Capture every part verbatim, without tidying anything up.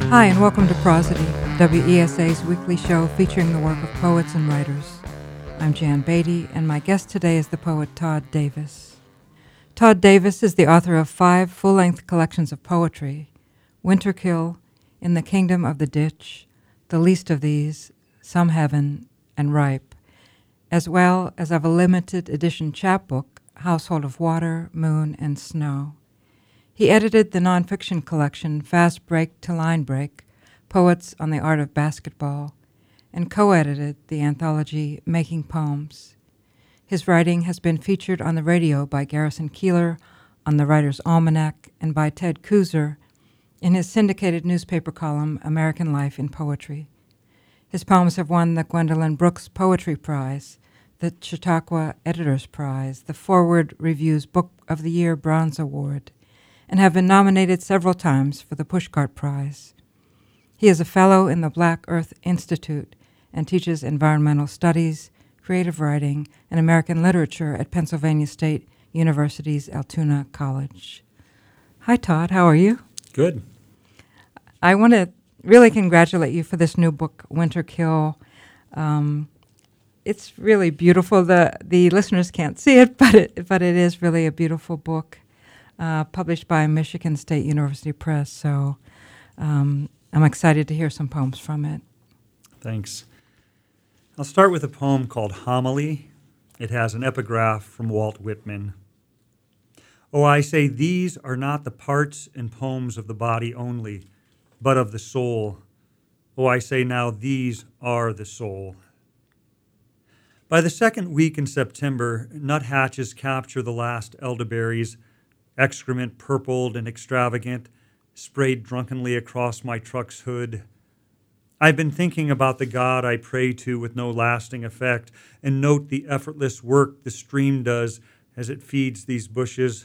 Hi, and welcome to Prosody, W E S A's weekly show featuring the work of poets and writers. I'm Jan Beatty, and my guest today is the poet Todd Davis. Todd Davis is the author of five full-length collections of poetry: Winterkill, In the Kingdom of the Ditch, The Least of These, Some Heaven, and Ripe, as well as of a limited edition chapbook, Household of Water, Moon, and Snow. He edited the nonfiction collection Fast Break to Line Break, Poets on the Art of Basketball, and co-edited the anthology Making Poems. His writing has been featured on the radio by Garrison Keillor, on the Writer's Almanac, and by Ted Kooser in his syndicated newspaper column American Life in Poetry. His poems have won the Gwendolyn Brooks Poetry Prize, the Chautauqua Editors Prize, the Forward Review's Book of the Year Bronze Award, and have been nominated several times for the Pushcart Prize. He is a fellow in the Black Earth Institute and teaches environmental studies, creative writing, and American literature at Pennsylvania State University's Altoona College. Hi, Todd. How are you? Good. I want to really congratulate you for this new book, Winterkill. Um, it's really beautiful. The the listeners can't see it, but it but it is really a beautiful book. Uh, published by Michigan State University Press, so um, I'm excited to hear some poems from it. Thanks. I'll start with a poem called Homily. It has an epigraph from Walt Whitman. Oh, I say these are not the parts and poems of the body only, but of the soul. Oh, I say now these are the soul. By the second week in September, nuthatches capture the last elderberries, excrement purpled and extravagant, sprayed drunkenly across my truck's hood. I've been thinking about the God I pray to with no lasting effect, and note the effortless work the stream does as it feeds these bushes.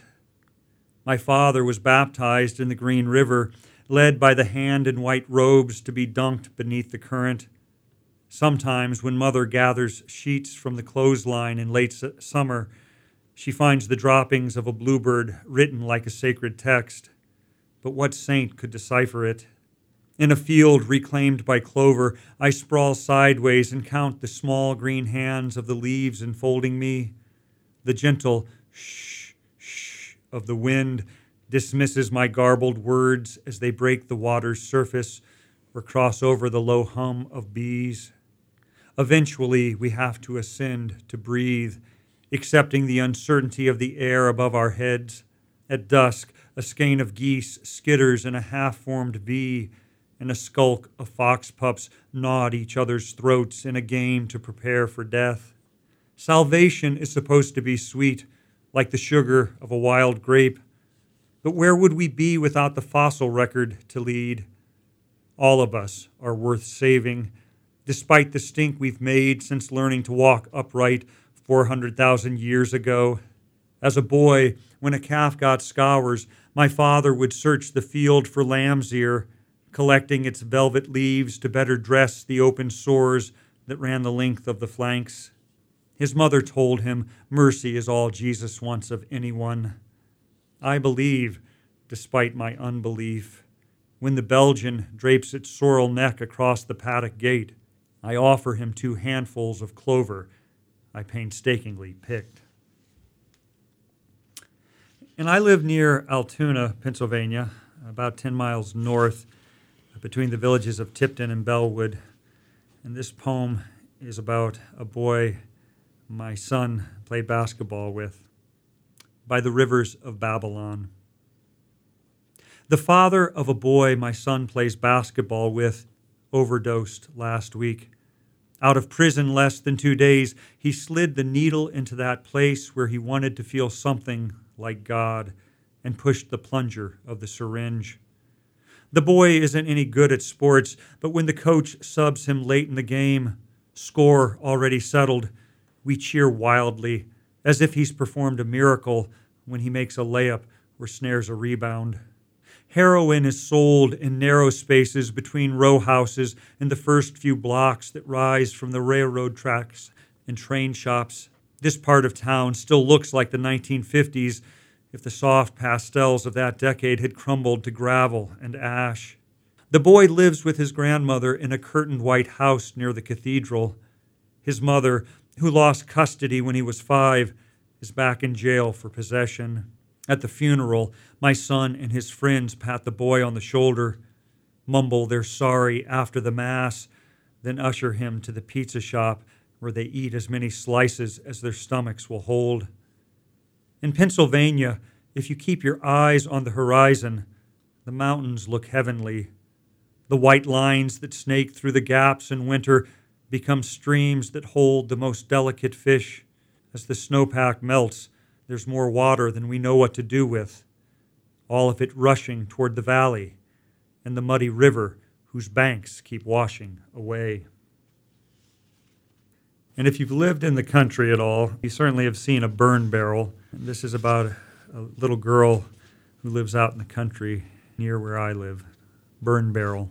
My father was baptized in the Green River, led by the hand in white robes to be dunked beneath the current. Sometimes when mother gathers sheets from the clothesline in late su- summer, she finds the droppings of a bluebird written like a sacred text. But what saint could decipher it? In a field reclaimed by clover, I sprawl sideways and count the small green hands of the leaves enfolding me. The gentle shh, shh of the wind dismisses my garbled words as they break the water's surface or cross over the low hum of bees. Eventually, we have to ascend to breathe, accepting the uncertainty of the air above our heads. At dusk, a skein of geese skitters in a half-formed V, and a skulk of fox pups gnaw at each other's throats in a game to prepare for death. Salvation is supposed to be sweet, like the sugar of a wild grape. But where would we be without the fossil record to lead? All of us are worth saving, despite the stink we've made since learning to walk upright four hundred thousand years ago. As a boy, when a calf got scours, my father would search the field for lamb's ear, collecting its velvet leaves to better dress the open sores that ran the length of the flanks. His mother told him, mercy is all Jesus wants of anyone. I believe, despite my unbelief. When the Belgian drapes its sorrel neck across the paddock gate, I offer him two handfuls of clover I painstakingly picked. And I live near Altoona, Pennsylvania, about ten miles north, between the villages of Tipton and Bellwood. And this poem is about a boy my son played basketball with, by the rivers of Babylon. The father of a boy my son plays basketball with overdosed last week. Out of prison less than two days, he slid the needle into that place where he wanted to feel something like God and pushed the plunger of the syringe. The boy isn't any good at sports, but when the coach subs him late in the game, score already settled, we cheer wildly, as if he's performed a miracle when he makes a layup or snares a rebound. Heroin is sold in narrow spaces between row houses in the first few blocks that rise from the railroad tracks and train shops. This part of town still looks like the nineteen fifties if the soft pastels of that decade had crumbled to gravel and ash. The boy lives with his grandmother in a curtained white house near the cathedral. His mother, who lost custody when he was five, is back in jail for possession. At the funeral, my son and his friends pat the boy on the shoulder, mumble they're sorry after the Mass, then usher him to the pizza shop where they eat as many slices as their stomachs will hold. In Pennsylvania, if you keep your eyes on the horizon, the mountains look heavenly. The white lines that snake through the gaps in winter become streams that hold the most delicate fish. As the snowpack melts, there's more water than we know what to do with, all of it rushing toward the valley and the muddy river whose banks keep washing away. And if you've lived in the country at all, you certainly have seen a burn barrel. This is about a little girl who lives out in the country near where I live. Burn barrel.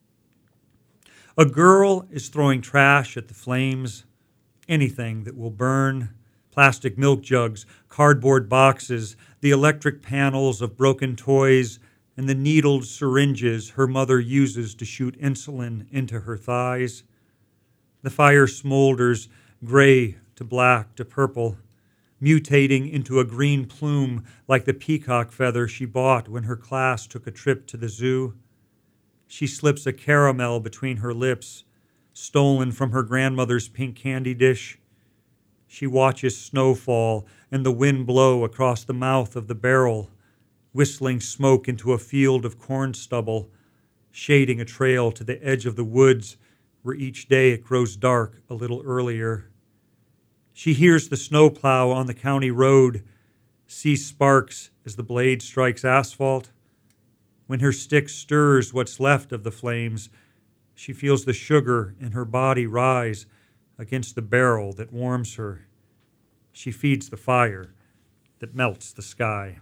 A girl is throwing trash at the flames, anything that will burn, plastic milk jugs, cardboard boxes, the electric panels of broken toys, and the needled syringes her mother uses to shoot insulin into her thighs. The fire smolders, gray to black to purple, mutating into a green plume like the peacock feather she bought when her class took a trip to the zoo. She slips a caramel between her lips, stolen from her grandmother's pink candy dish. She watches snow fall and the wind blow across the mouth of the barrel, whistling smoke into a field of corn stubble, shading a trail to the edge of the woods where each day it grows dark a little earlier. She hears the snowplow on the county road, sees sparks as the blade strikes asphalt. When her stick stirs what's left of the flames, she feels the sugar in her body rise against the barrel that warms her. She feeds the fire that melts the sky.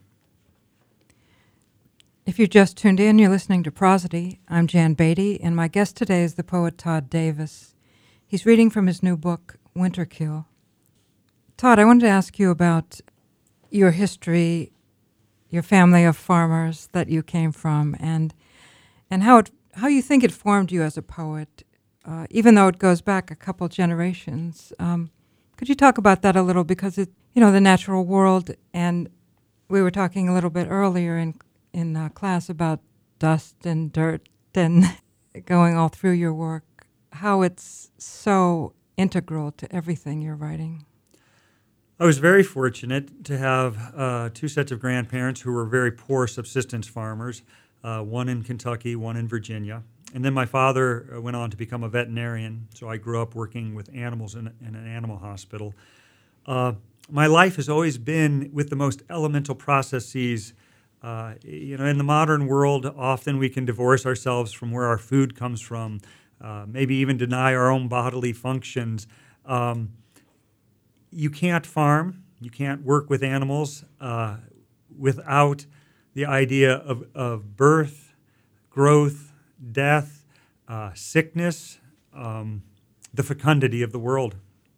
If you just tuned in, you're listening to Prosody. I'm Jan Beatty, and my guest today is the poet Todd Davis. He's reading from his new book, Winterkill. Todd, I wanted to ask you about your history, your family of farmers that you came from, and and how it, how you think it formed you as a poet, uh, even though it goes back a couple generations. Um, could you talk about that a little? Because it, you know, the natural world, and we were talking a little bit earlier in in uh, class about dust and dirt and going all through your work, how it's so integral to everything you're writing. I was very fortunate to have uh, two sets of grandparents who were very poor subsistence farmers, uh, one in Kentucky, one in Virginia. And then my father went on to become a veterinarian, so I grew up working with animals in, in an animal hospital. Uh, my life has always been with the most elemental processes. Uh, you know, in the modern world, often we can divorce ourselves from where our food comes from, uh, maybe even deny our own bodily functions. Um, you can't farm, you can't work with animals uh, without the idea of, of birth, growth, death, uh, sickness, um, the fecundity of the world.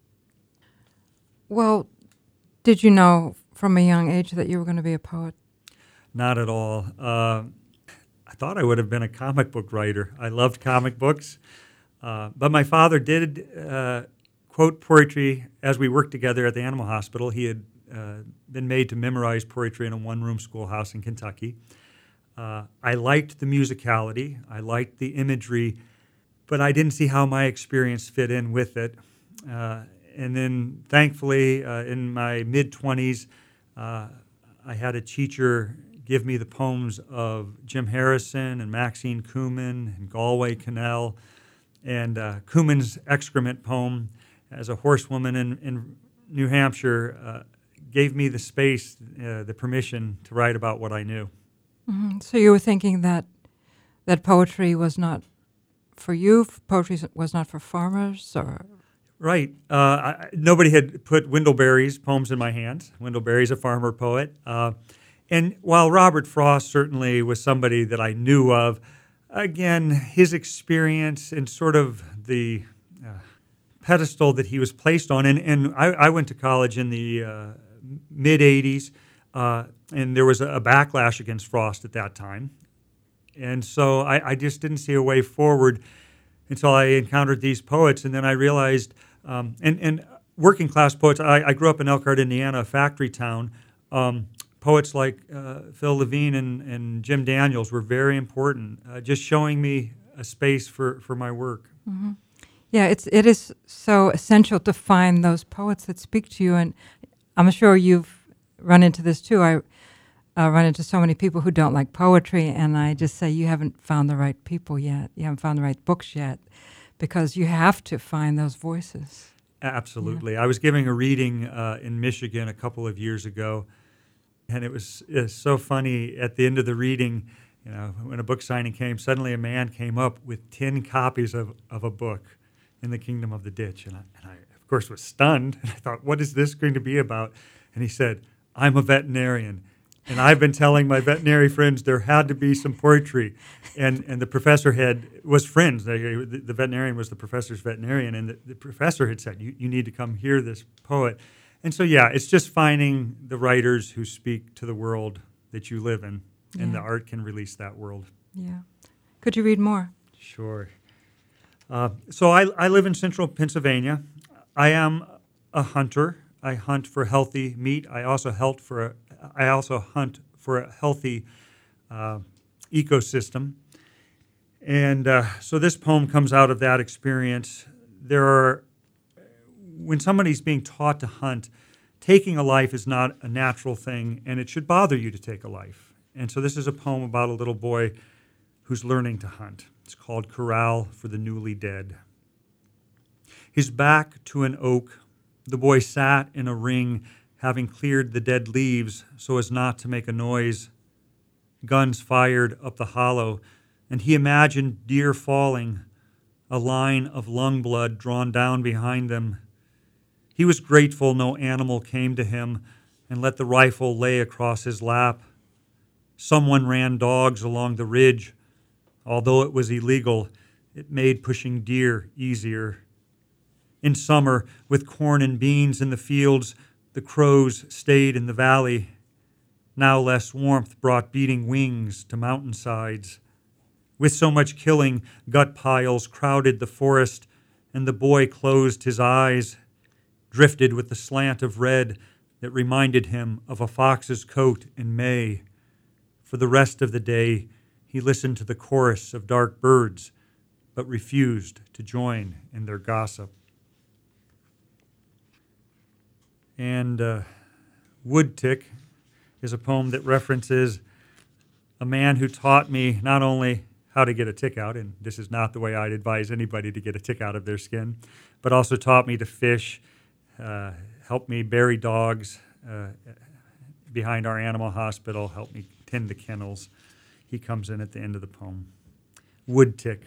Well, did you know from a young age that you were going to be a poet? Not at all. Uh, I thought I would have been a comic book writer. I loved comic books. Uh, but my father did uh, quote poetry as we worked together at the animal hospital. He had uh, been made to memorize poetry in a one-room schoolhouse in Kentucky. Uh, I liked the musicality. I liked the imagery, but I didn't see how my experience fit in with it. Uh, and then, thankfully, uh, in my mid-twenties, uh, I had a teacher give me the poems of Jim Harrison and Maxine Kumin and Galway Connell, and uh, Kumin's excrement poem as a horsewoman in, in New Hampshire uh, gave me the space, uh, the permission to write about what I knew. Mm-hmm. So you were thinking that that poetry was not for you, poetry was not for farmers, or? Right. Uh, I, nobody had put Wendell poems in my hands. Wendell Berry's a farmer poet. Uh, and while Robert Frost certainly was somebody that I knew of, again, his experience and sort of the uh, pedestal that he was placed on, and, and I, I went to college in the uh, mid-eighties, uh, and there was a, a backlash against Frost at that time. And so I, I just didn't see a way forward until I encountered these poets. And then I realized, um, and, and working class poets, I, I grew up in Elkhart, Indiana, a factory town. Um, poets like uh, Phil Levine and, and Jim Daniels were very important, uh, just showing me a space for, for my work. Mm-hmm. Yeah, it's it is so essential to find those poets that speak to you, and I'm sure you've run into this too. I uh, run into so many people who don't like poetry, and I just say you haven't found the right people yet. You haven't found the right books yet, because you have to find those voices. Absolutely. Yeah. I was giving a reading uh, in Michigan a couple of years ago, and it was, it was so funny. At the end of the reading, you know, when a book signing came, suddenly a man came up with ten copies of, of a book in the Kingdom of the Ditch. And I, and I, of course, was stunned. And I thought, what is this going to be about? And he said, I'm a veterinarian, and I've been telling my veterinary friends there had to be some poetry. And and the professor had was friends. The, the veterinarian was the professor's veterinarian, and the, the professor had said, you, you need to come hear this poet. And so, yeah, it's just finding the writers who speak to the world that you live in, and Yeah. the art can release that world. Yeah. Could you read more? Sure. Uh, so I, I live in central Pennsylvania. I am a hunter. I hunt for healthy meat. I also hunt for a, I also hunt for a healthy uh, ecosystem. And uh, so this poem comes out of that experience. There are, when somebody's being taught to hunt, taking a life is not a natural thing, and it should bother you to take a life. And so this is a poem about a little boy who's learning to hunt. It's called Corral for the Newly Dead. His back to an oak, the boy sat in a ring, having cleared the dead leaves so as not to make a noise. Guns fired up the hollow, and he imagined deer falling, a line of lung blood drawn down behind them. He was grateful no animal came to him and let the rifle lay across his lap. Someone ran dogs along the ridge. Although it was illegal, it made pushing deer easier. In summer, with corn and beans in the fields, the crows stayed in the valley. Now less warmth brought beating wings to mountainsides. With so much killing, gut piles crowded the forest, and the boy closed his eyes, drifted with the slant of red that reminded him of a fox's coat in May. For the rest of the day, he listened to the chorus of dark birds, but refused to join in their gossip. And uh, Wood Tick is a poem that references a man who taught me not only how to get a tick out, and this is not the way I'd advise anybody to get a tick out of their skin, but also taught me to fish, uh, helped me bury dogs uh, behind our animal hospital, helped me tend the kennels. He comes in at the end of the poem. Wood Tick.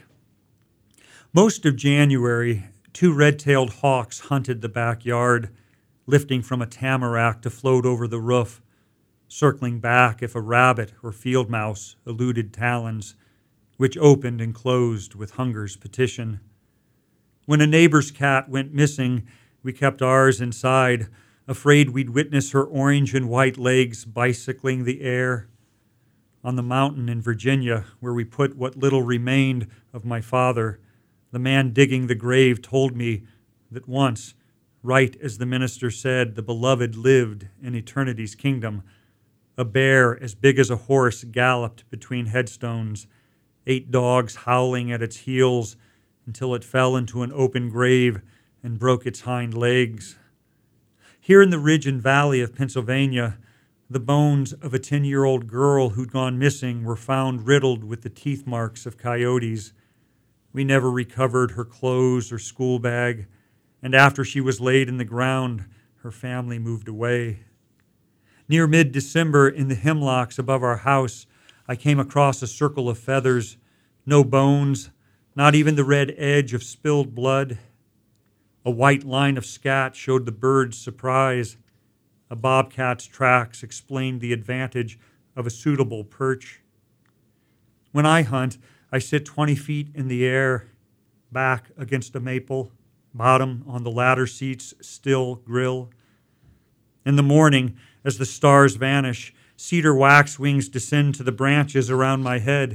Most of January, two red-tailed hawks hunted the backyard, lifting from a tamarack to float over the roof, circling back if a rabbit or field mouse eluded talons, which opened and closed with hunger's petition. When a neighbor's cat went missing, we kept ours inside, afraid we'd witness her orange and white legs bicycling the air. On the mountain in Virginia, where we put what little remained of my father, the man digging the grave told me that once, right as the minister said, the beloved lived in eternity's kingdom. A bear as big as a horse galloped between headstones, eight dogs howling at its heels until it fell into an open grave and broke its hind legs. Here in the ridge and valley of Pennsylvania, the bones of a ten-year-old girl who'd gone missing were found riddled with the teeth marks of coyotes. We never recovered her clothes or school bag, and after she was laid in the ground, her family moved away. Near mid-December, in the hemlocks above our house, I came across a circle of feathers, no bones, not even the red edge of spilled blood. A white line of scat showed the bird's surprise. A bobcat's tracks explained the advantage of a suitable perch. When I hunt, I sit twenty feet in the air, back against a maple, bottom on the ladder seat's still grill. In the morning, as the stars vanish, cedar waxwings descend to the branches around my head,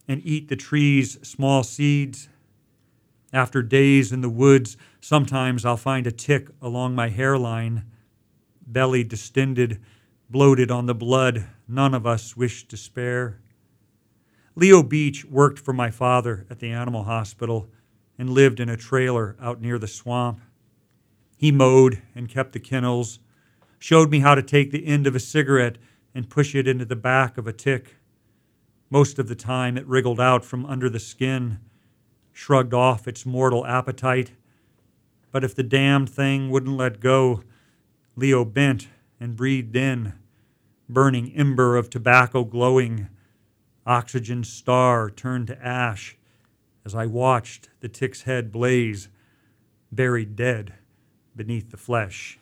and eat the tree's small seeds. After days in the woods, sometimes I'll find a tick along my hairline, belly distended, bloated on the blood none of us wish to spare. Leo Beach worked for my father at the animal hospital and lived in a trailer out near the swamp. He mowed and kept the kennels, showed me how to take the end of a cigarette and push it into the back of a tick. Most of the time it wriggled out from under the skin, shrugged off its mortal appetite. But if the damned thing wouldn't let go, Leo bent and breathed in, burning ember of tobacco glowing. Oxygen star turned to ash as I watched the tick's head blaze, buried dead beneath the flesh.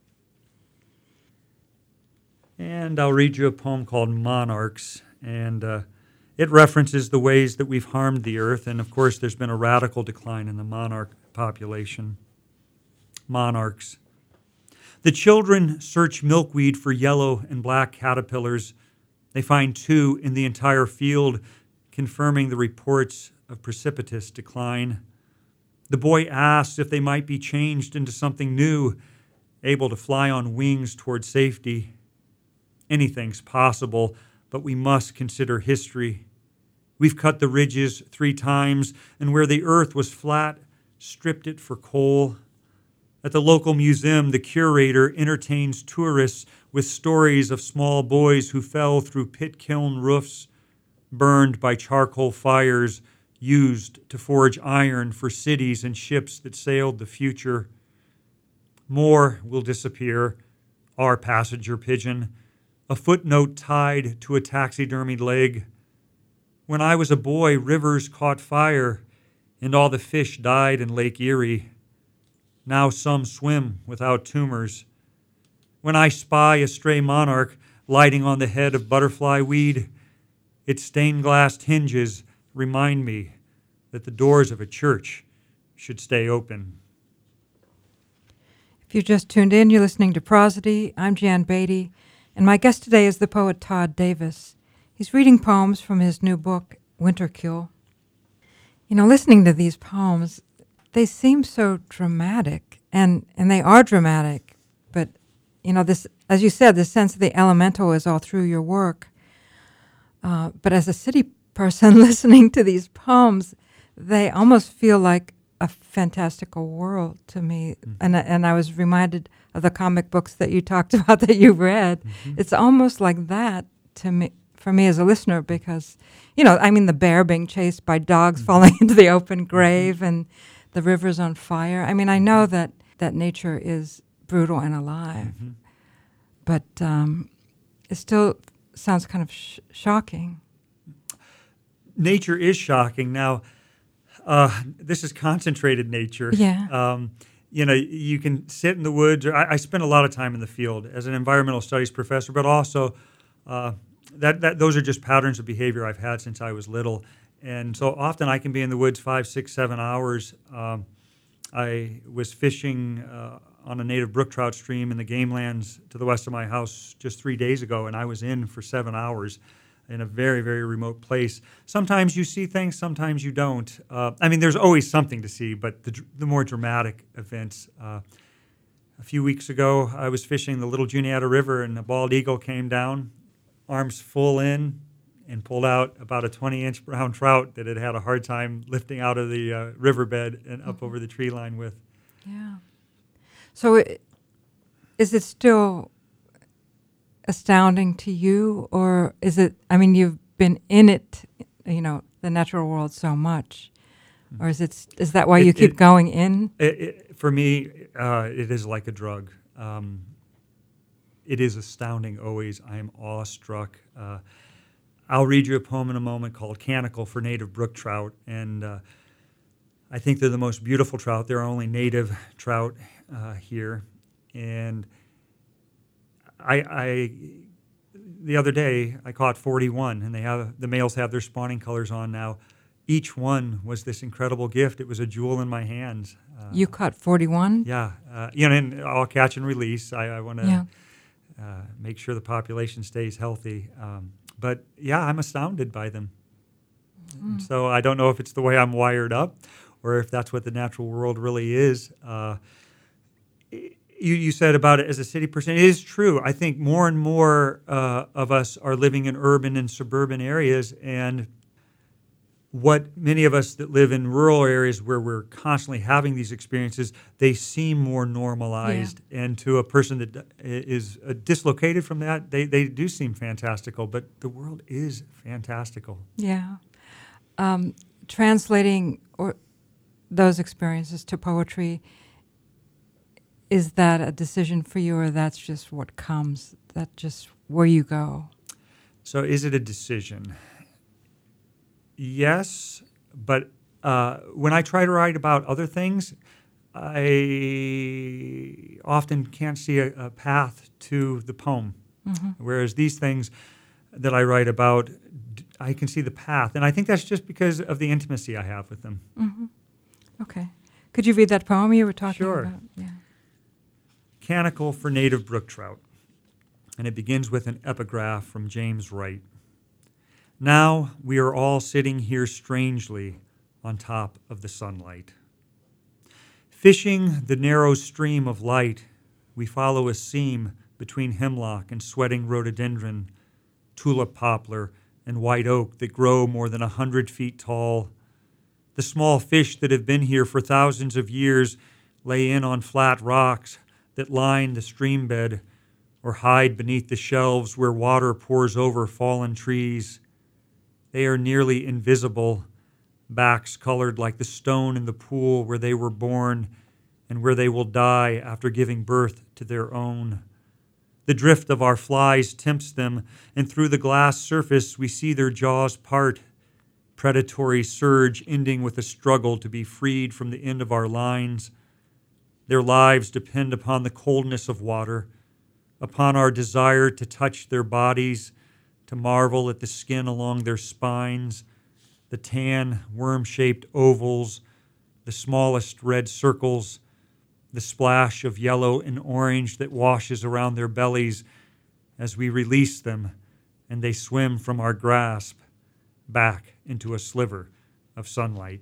And I'll read you a poem called Monarchs, and uh, it references the ways that we've harmed the earth, and of course there's been a radical decline in the monarch population. Monarchs. The children search milkweed for yellow and black caterpillars. They find two in the entire field, confirming the reports of precipitous decline. The boy asks if they might be changed into something new, able to fly on wings toward safety. Anything's possible, but we must consider history. We've cut the ridges three times, and where the earth was flat, stripped it for coal. At the local museum, the curator entertains tourists with stories of small boys who fell through pit kiln roofs, burned by charcoal fires used to forge iron for cities and ships that sailed the future. More will disappear, our passenger pigeon, a footnote tied to a taxidermied leg. When I was a boy, rivers caught fire, and all the fish died in Lake Erie. Now some swim without tumors. When I spy a stray monarch lighting on the head of butterfly weed, its stained-glass hinges remind me that the doors of a church should stay open. If you just tuned in, you're listening to Prosody. I'm Jan Beatty, and my guest today is the poet Todd Davis. He's reading poems from his new book, Winterkill. You know, listening to these poems, they seem so dramatic, and, and they are dramatic, but, you know, this, as you said, the sense of the elemental is all through your work. Uh, but as a city person listening to these poems, they almost feel like a fantastical world to me. Mm-hmm. And, and I was reminded of the comic books that you talked about that you read. Mm-hmm. It's almost like that to me, for me as a listener, because, you know, I mean, the bear being chased by dogs mm-hmm. falling into the open grave mm-hmm. and the river's on fire. I mean, I know that, that nature is brutal and alive, mm-hmm. but um, it still sounds kind of sh- shocking. Nature is shocking. Now, uh, this is concentrated nature. Yeah. Um, you know, you can sit in the woods. Or I, I spend a lot of time in the field as an environmental studies professor, but also uh, that, that those are just patterns of behavior I've had since I was little. And so often I can be in the woods five, six, seven hours. Um, I was fishing uh, on a native brook trout stream in the game lands to the west of my house just three days ago, and I was in for seven hours in a very, very remote place. Sometimes you see things, sometimes you don't. Uh, I mean, there's always something to see, but the, the more dramatic events. Uh, a few weeks ago, I was fishing the Little Juniata River, and a bald eagle came down, arms full in, and pulled out about a twenty-inch brown trout that had had a hard time lifting out of the uh, riverbed and up mm-hmm. over the tree line with. Yeah. So it, is it still astounding to you, or is it, I mean, you've been in it, you know, the natural world so much, or is it, is that why it, you keep it, going in? It, it, for me, uh, it is like a drug. Um, it is astounding always. I am awestruck. Uh, I'll read you a poem in a moment called Canticle for Native Brook Trout, and uh, I think they're the most beautiful trout. There are only native trout uh, here, and I, I, the other day I caught forty-one, and they have the males have their spawning colors on now. Each one was this incredible gift. It was a jewel in my hands. Uh, you caught forty-one? Yeah, uh, you know, and I'll catch and release. I, I want to yeah. uh, make sure the population stays healthy. Um, But, yeah, I'm astounded by them. Mm. So I don't know if it's the way I'm wired up or if that's what the natural world really is. Uh, you, you said about it as a city person. It is true. I think more and more uh, of us are living in urban and suburban areas, and what many of us that live in rural areas where we're constantly having these experiences, they seem more normalized. Yeah. And to a person that is uh, dislocated from that, they, they do seem fantastical. But the world is fantastical. Yeah. Um, translating or those experiences to poetry, is that a decision for you, or that's just what comes, that's just where you go? So is it a decision? Yes, but uh, when I try to write about other things, I often can't see a, a path to the poem. Mm-hmm. Whereas these things that I write about, I can see the path. And I think that's just because of the intimacy I have with them. Mm-hmm. Okay. Could you read that poem you were talking sure. about? Yeah. Canticle for Native Brook Trout. And it begins with an epigraph from James Wright. Now we are all sitting here strangely on top of the sunlight. Fishing the narrow stream of light, we follow a seam between hemlock and sweating rhododendron, tulip poplar, and white oak that grow more than a hundred feet tall. The small fish that have been here for thousands of years lay in on flat rocks that line the stream bed or hide beneath the shelves where water pours over fallen trees. They are nearly invisible, backs colored like the stone in the pool where they were born and where they will die after giving birth to their own. The drift of our flies tempts them, and through the glass surface we see their jaws part, predatory surge ending with a struggle to be freed from the end of our lines. Their lives depend upon the coldness of water, upon our desire to touch their bodies, to marvel at the skin along their spines, the tan, worm-shaped ovals, the smallest red circles, the splash of yellow and orange that washes around their bellies as we release them and they swim from our grasp back into a sliver of sunlight.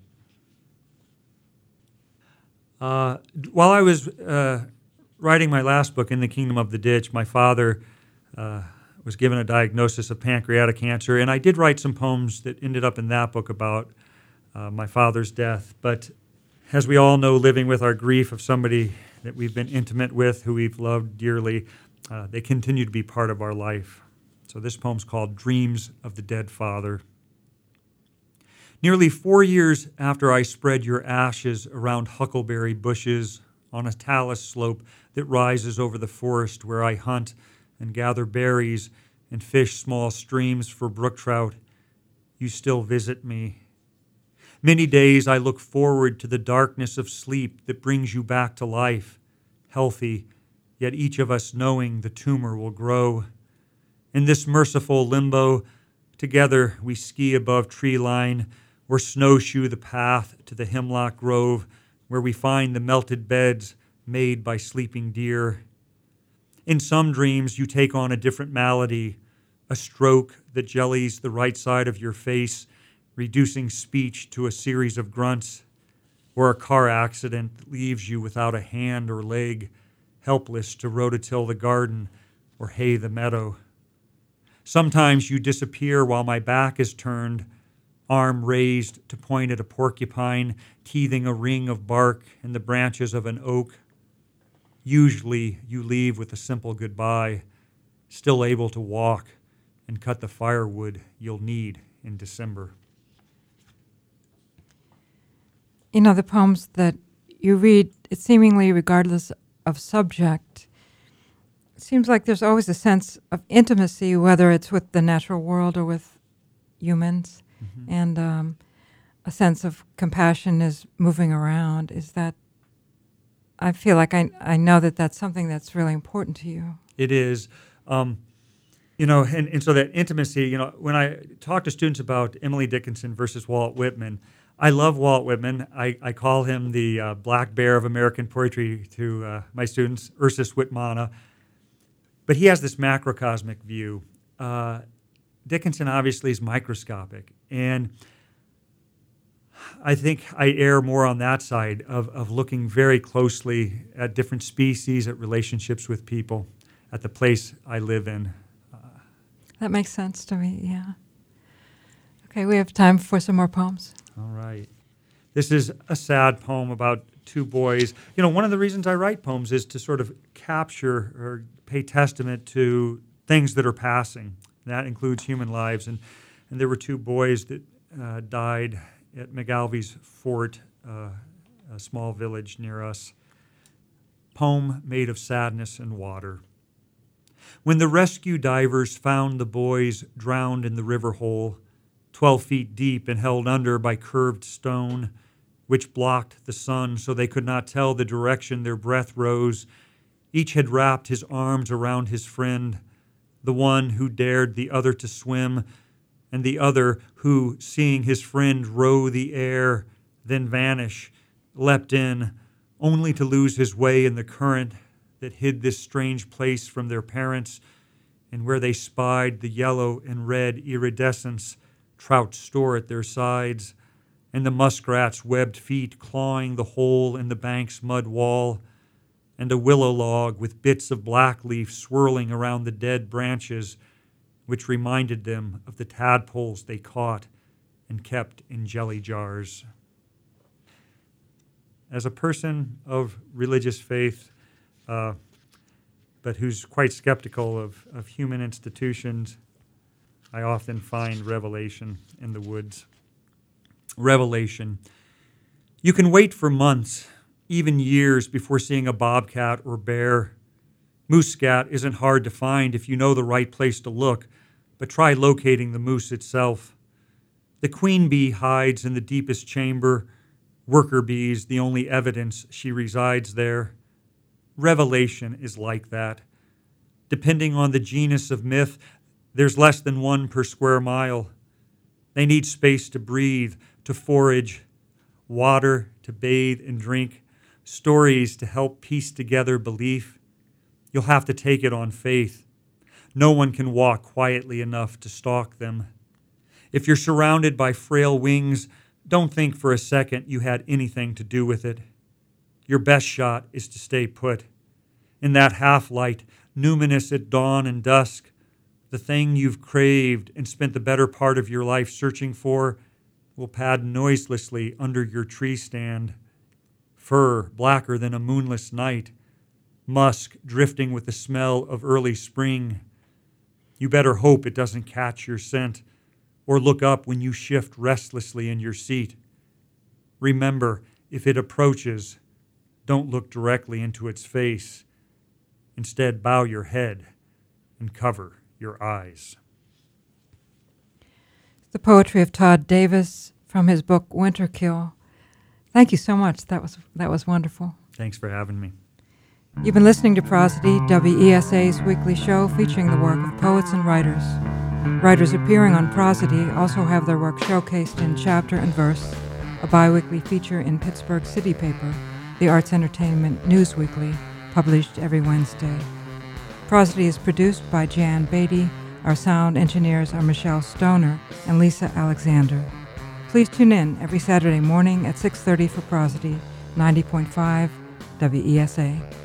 Uh, while I was uh, writing my last book, In the Kingdom of the Ditch, my father uh, was given a diagnosis of pancreatic cancer, and I did write some poems that ended up in that book about uh, my father's death. But as we all know, living with our grief of somebody that we've been intimate with, who we've loved dearly, uh, they continue to be part of our life. So this poem's called Dreams of the Dead Father. Nearly four years after I spread your ashes around huckleberry bushes on a talus slope that rises over the forest where I hunt and gather berries and fish small streams for brook trout, you still visit me. Many days I look forward to the darkness of sleep that brings you back to life, healthy, yet each of us knowing the tumor will grow. In this merciful limbo, together we ski above tree line or snowshoe the path to the hemlock grove where we find the melted beds made by sleeping deer. In some dreams, you take on a different malady, a stroke that jellies the right side of your face, reducing speech to a series of grunts, or a car accident that leaves you without a hand or leg, helpless to rototill the garden or hay the meadow. Sometimes you disappear while my back is turned, arm raised to point at a porcupine, teething a ring of bark in the branches of an oak. Usually you leave with a simple goodbye, still able to walk and cut the firewood you'll need in December. You know, the poems that you read, it seemingly regardless of subject, it seems like there's always a sense of intimacy, whether it's with the natural world or with humans, mm-hmm. and um, a sense of compassion is moving around. Is that, I feel like I I know that that's something that's really important to you. It is. Um, you know, and, and so that intimacy, you know, when I talk to students about Emily Dickinson versus Walt Whitman, I love Walt Whitman. I, I call him the uh, black bear of American poetry to uh, my students, Ursus Whitmana. But he has this macrocosmic view. Uh, Dickinson obviously is microscopic. And I think I err more on that side of, of looking very closely at different species, at relationships with people, at the place I live in. Uh, that makes sense to me, yeah. Okay, we have time for some more poems. All right. This is a sad poem about two boys. You know, one of the reasons I write poems is to sort of capture or pay testament to things that are passing. That includes human lives. And, and there were two boys that uh, died at McAlvey's Fort, uh, a small village near us. Poem made of sadness and water. When the rescue divers found the boys drowned in the river hole, twelve feet deep and held under by curved stone, which blocked the sun so they could not tell the direction their breath rose, each had wrapped his arms around his friend, the one who dared the other to swim, and the other who, seeing his friend row the air, then vanish, leapt in, only to lose his way in the current that hid this strange place from their parents, and where they spied the yellow and red iridescence trout store at their sides, and the muskrat's webbed feet clawing the hole in the bank's mud wall, and a willow log with bits of black leaf swirling around the dead branches, which reminded them of the tadpoles they caught and kept in jelly jars. As a person of religious faith, uh, but who's quite skeptical of, of human institutions, I often find revelation in the woods. Revelation. You can wait for months, even years, before seeing a bobcat or bear. Moose scat isn't hard to find if you know the right place to look, but try locating the moose itself. The queen bee hides in the deepest chamber, worker bees the only evidence she resides there. Revelation is like that. Depending on the genus of myth, there's less than one per square mile. They need space to breathe, to forage, water to bathe and drink, stories to help piece together belief. You'll have to take it on faith. No one can walk quietly enough to stalk them. If you're surrounded by frail wings, don't think for a second you had anything to do with it. Your best shot is to stay put. In that half-light, numinous at dawn and dusk, the thing you've craved and spent the better part of your life searching for will pad noiselessly under your tree stand. Fur blacker than a moonless night, musk drifting with the smell of early spring. You better hope it doesn't catch your scent or look up when you shift restlessly in your seat. Remember, if it approaches, don't look directly into its face. Instead, bow your head and cover your eyes. The poetry of Todd Davis from his book Winterkill. Thank you so much. That was that was wonderful. Thanks for having me. You've been listening to Prosody, W E S A's weekly show featuring the work of poets and writers. Writers appearing on Prosody also have their work showcased in Chapter and Verse, a bi-weekly feature in Pittsburgh City Paper, the Arts Entertainment News Weekly, published every Wednesday. Prosody is produced by Jan Beatty. Our sound engineers are Michelle Stoner and Lisa Alexander. Please tune in every Saturday morning at six thirty for Prosody, ninety point five W E S A.